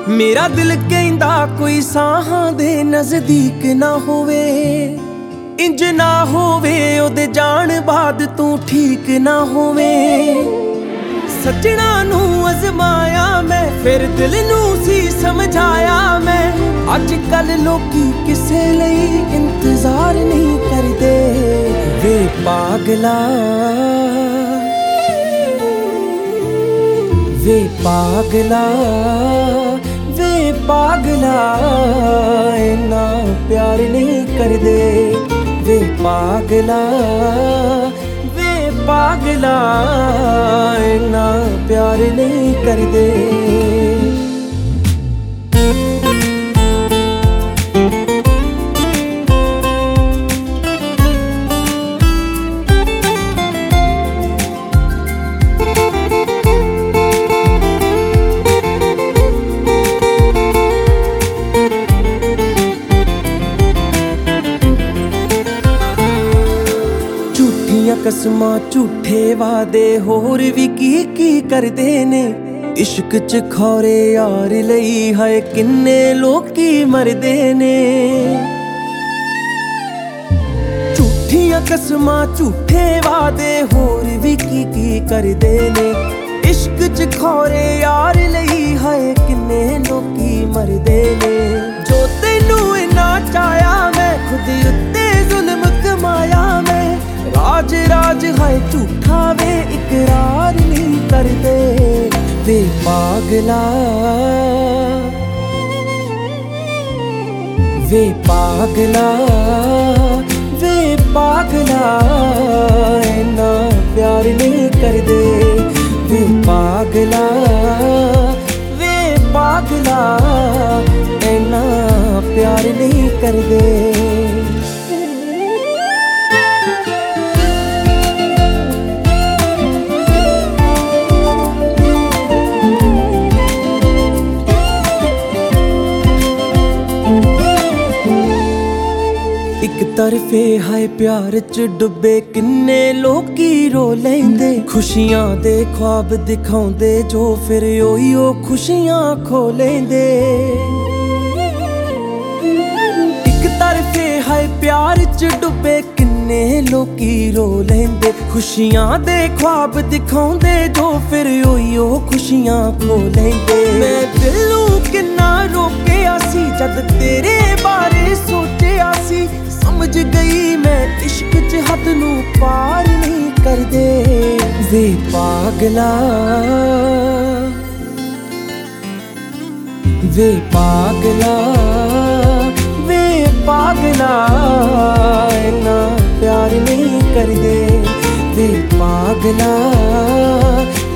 मेरा दिल कहंदा कोई साहां दे नजदीक ना होवे, इंज ना होवे ओदे जान बाद तू ठीक ना होवे। सजना नू अजमाया मैं फिर दिल नू सी समझाया मैं, अज कल लोकी किसे लई इंतजार नहीं करदे। वे पागला वे पागला वे पागला इन्ना प्यार नहीं करदे। वे पागला वे पागला इन्ना प्यार नहीं करदे। कसमां झूठे वादे होर भी की करदे ने, इश्क च खौरे यार लई हाय किन्ने लोकी मरदे ने। झूठियां कसमां झूठे वादे होर भी की करदे ने, इश्क च खौरे यार लई हाय किन्ने लोकी मरदे ने। जो तैनू इन्ना चाया मैं खुद उत्ते जुल्म कमाया मैं, राज राज है झूठा वे इकरार नहीं करदे। वे पागला वे पागला वे पागला इन्ना प्यार नहीं करदे। वे पागला वे पागला इन्ना प्यार नहीं करदे। एक तरफे हाय प्यार च डुबे किन्ने लोकी रो लेंदे, खुशियां दे ख्वाब दिखाउंदे जो फिर ओही खुशियां खो लेंदे। एक तरफे हाय प्यार च डुबे किन्ने लोकी रो लेंदे, खुशियां दे ख्वाब दिखाउंदे जो फिर ओही खुशियां खो लेंदे। मैं दिल नू किन्ना रोकिया सी जद तेरे बारे सोचिया सी, समझ गई मैं इश्क च हद नू पार नहीं करदे। वे पागला वे पागला वे पागला इन्ना प्यार नहीं करदे। वे पागला